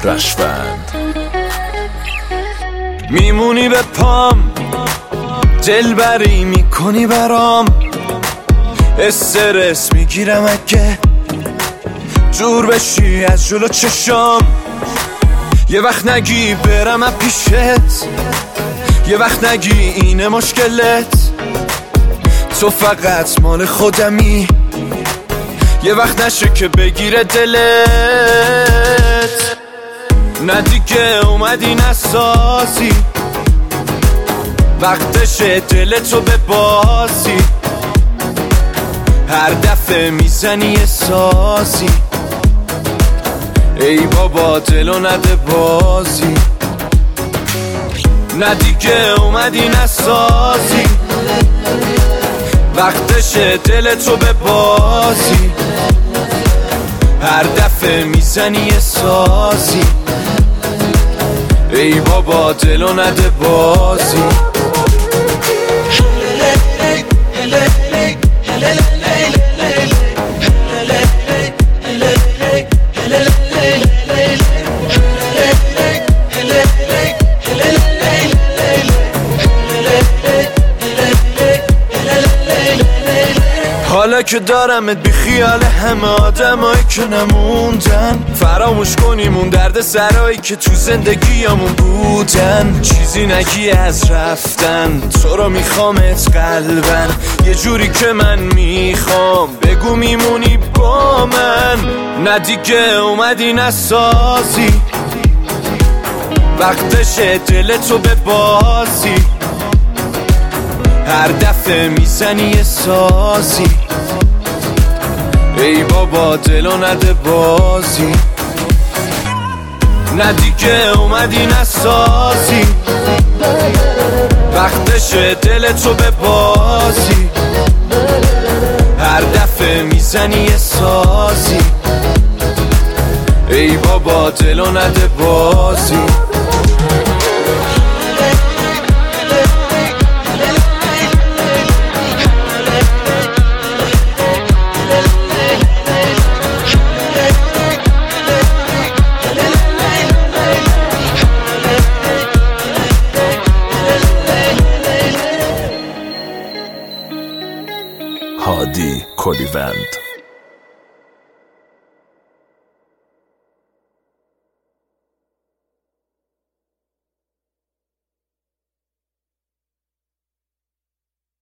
رشفند. میمونی به پام، دلبری میکنی برام، استرس میگیرم اگه دور بشی از جلو چشام. یه وقت نگی برم از پیشت، یه وقت نگی اینه مشکلت، تو فقط مال خودمی، یه وقت نشه که بگیره دلت. نه دیگه اومدی نسازی، وقتشه دلتو ببازی، هر دفعه میزنی یه سازی، ای بابا دلو نده بازی. نه دیگه اومدی نسازی، وقتشه دلتو ببازی، هر دفعه میزنی یه سازی، ای بابا دلو نده بازی. حالا که دارمت بی خیال همه آدمایی که نموندن، فراموش کنیم اون درد سرایی که تو زندگیامون بودن. چیزی نگی از رفتن، تو رو میخوامت قلبن، یه جوری که من میخوام بگو میمونی با من. نه دیگه اومدی نسازی، وقتشه دلتو ببازی، هر دفعه میزنی یه سازی، ای بابا دلو نده بازی. نه دیگه اومدی نسازی، وقتشه دلتو ببازی، هر دفعه میزنی یه سازی، ای بابا دلو نده بازی. هادی کلیوند.